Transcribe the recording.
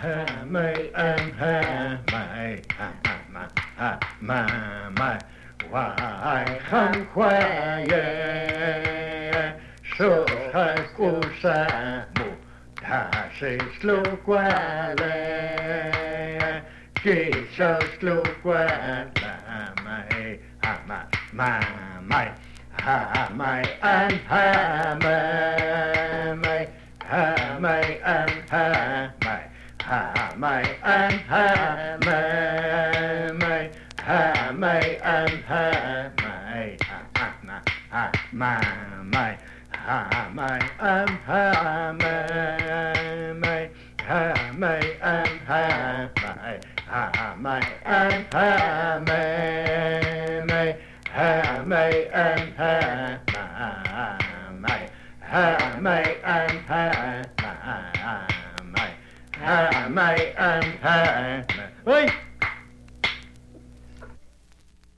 mày em mày mày hoài khăn khoe ye số hai cô sa mù thả sẽ slow qua lệ chỉ sao slow qua là mày mày mày anh mày mày anh mày mày anh mày mày anh mày mày mày anh mày mày anh mày anh mày mày anh mày anh mày anh ơi